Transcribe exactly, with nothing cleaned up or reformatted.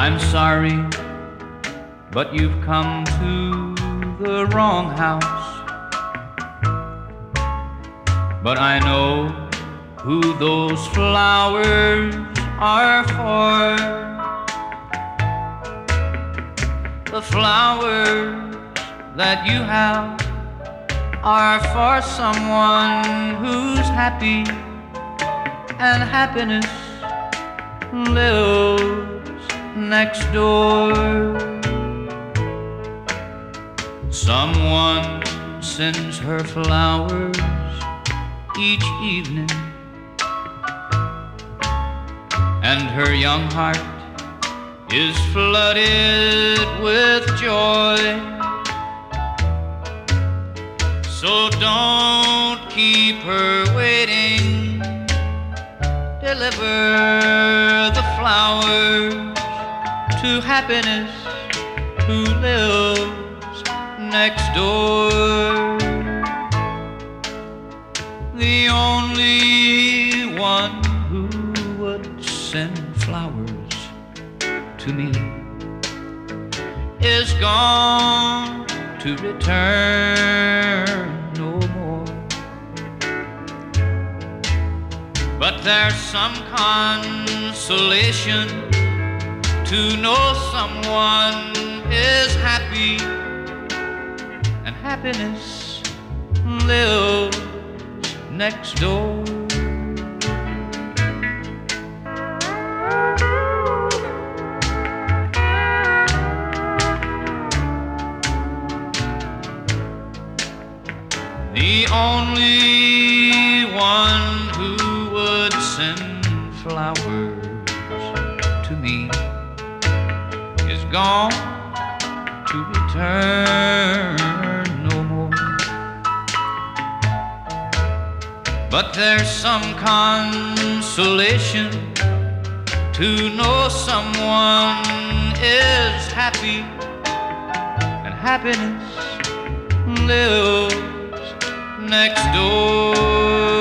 I'm sorry, but you've come to the wrong house. But I know who those flowers are for. The flowers that you have are for someone who's happy, and happiness lives next door. Someone sends her flowers each evening, and her young heart is flooded with joy. So don't keep her waiting. Deliver the flowers to happiness, who lives next door. The only one who would send flowers to me is gone to return no more. But there's some consolation to know someone is happy, and happiness lives next door. The only one who would send flowers to me is gone to return no more. But there's some consolation to know someone is happy, and happiness lives next door.